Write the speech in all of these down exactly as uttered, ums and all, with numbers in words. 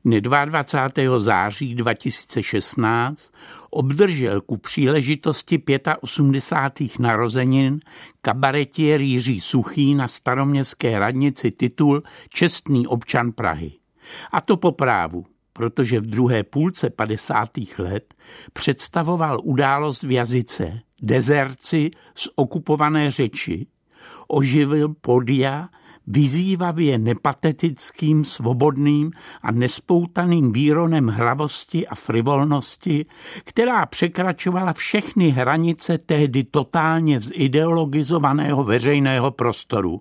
Dne dvacátého druhého září dva tisíce šestnáct obdržel ku příležitosti osmdesátých pěti narozenin kabaretiér Jiří Suchý na Staroměstské radnici titul Čestný občan Prahy. A to po právu, protože v druhé půlce padesátých let představoval událost v jazyce Dezerci z okupované řeči, oživil podia vyzývavě nepatetickým, svobodným a nespoutaným výronem hravosti a frivolnosti, která překračovala všechny hranice tehdy totálně zideologizovaného veřejného prostoru.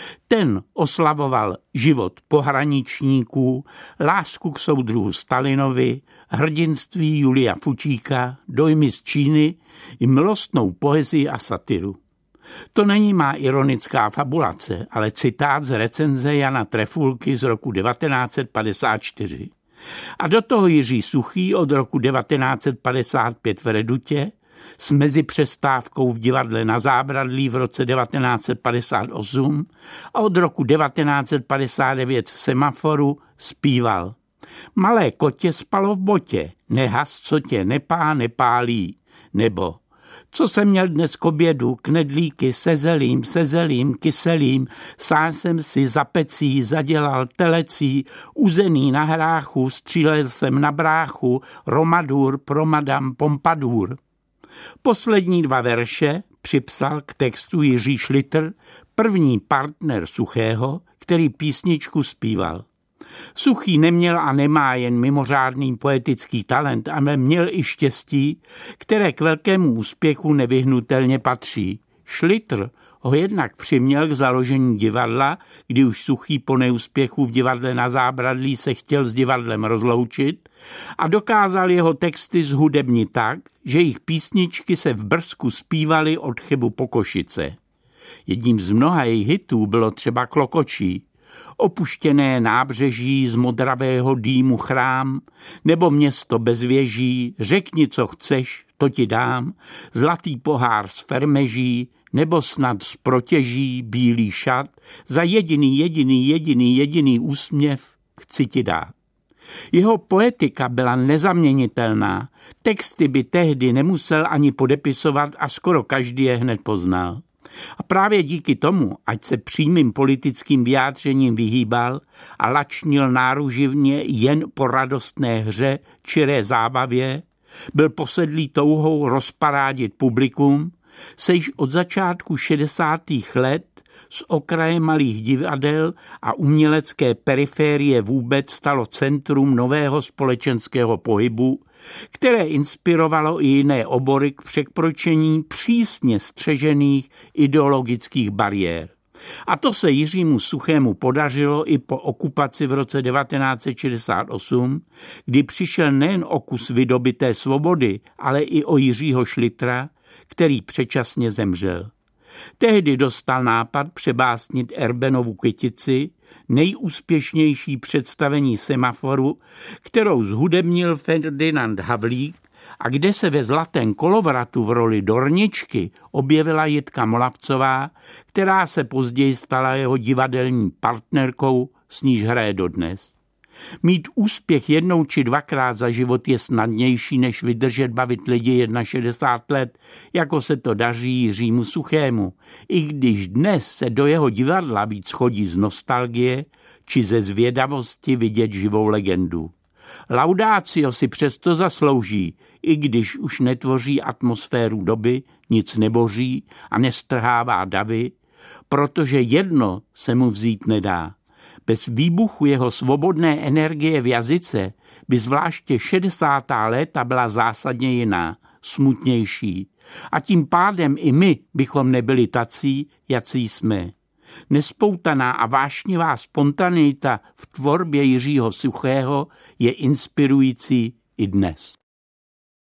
Ten oslavoval život pohraničníků, lásku k soudruhu Stalinovi, hrdinství Julia Fučíka, dojmy z Číny i milostnou poezii a satiru. To není má ironická fabulace, ale citát z recenze Jana Trefulky z roku devatenáct set padesát čtyři. A do toho Jiří Suchý od roku devatenáct set padesát pět v Redutě, s mezipřestávkou v divadle Na Zábradlí v roce devatenáct set padesát osm a od roku devatenáct set padesát devět v Semaforu zpíval: Malé kotě spalo v botě, nehas, co tě nepá, nepálí, nebo co jsem měl dnes k obědu, knedlíky se zelím, se zelím, kyselým, sám jsem si za pecí zadělal telecí, uzený na hráchu, střílel jsem na bráchu, romadur pro madam Pompadour. Poslední dva verše připsal k textu Jiří Šlitr, první partner Suchého, který písničku zpíval. Suchý neměl a nemá jen mimořádný poetický talent, ale měl i štěstí, které k velkému úspěchu nevyhnutelně patří. Šlitr ho jednak přiměl k založení divadla, kdy už Suchý po neúspěchu v divadle Na Zábradlí se chtěl s divadlem rozloučit, a dokázal jeho texty zhudebnit tak, že jejich písničky se v Brzku zpívaly od Chebu po Košice. Jedním z mnoha jejich hitů bylo třeba Klokočí, Opuštěné nábřeží z modravého dýmu chrám, nebo Město bez věží, řekni, co chceš, to ti dám, zlatý pohár z fermeží, nebo snad z protěží bílý šat, za jediný, jediný, jediný, jediný úsměv chci ti dát. Jeho poetika byla nezaměnitelná, texty by tehdy nemusel ani podepisovat a skoro každý je hned poznal. A právě díky tomu, ať se přímým politickým vyjádřením vyhýbal a lačnil náruživně jen po radostné hře, čiré zábavě, byl posedlý touhou rozparádit publikum, se již od začátku šedesátých let z okraje malých divadel a umělecké periférie vůbec stalo centrum nového společenského pohybu, které inspirovalo i jiné obory k překročení přísně střežených ideologických bariér. A to se Jiřímu Suchému podařilo i po okupaci v roce devatenáct set šedesát osm, kdy přišel nejen o kus vydobyté svobody, ale i o Jiřího Šlitra, který předčasně zemřel. Tehdy dostal nápad přebásnit Erbenovu Kytici, nejúspěšnější představení Semaforu, kterou zhudebnil Ferdinand Havlík a kde se ve Zlatém kolovratu v roli Dorničky objevila Jitka Molavcová, která se později stala jeho divadelní partnerkou, s níž hraje dodnes. Mít úspěch jednou či dvakrát za život je snadnější, než vydržet bavit lidi šedesát jedna let, jako se to daří Jiřímu Suchému, i když dnes se do jeho divadla víc chodí z nostalgie či ze zvědavosti vidět živou legendu. Laudácio si přesto zaslouží, i když už netvoří atmosféru doby, nic neboří a nestrhává davy, protože jedno se mu vzít nedá. Bez výbuchu jeho svobodné energie v jazyce by zvláště šedesátá léta byla zásadně jiná, smutnější. A tím pádem i my bychom nebyli tací, jací jsme. Nespoutaná a vášnivá spontaneita v tvorbě Jiřího Suchého je inspirující i dnes.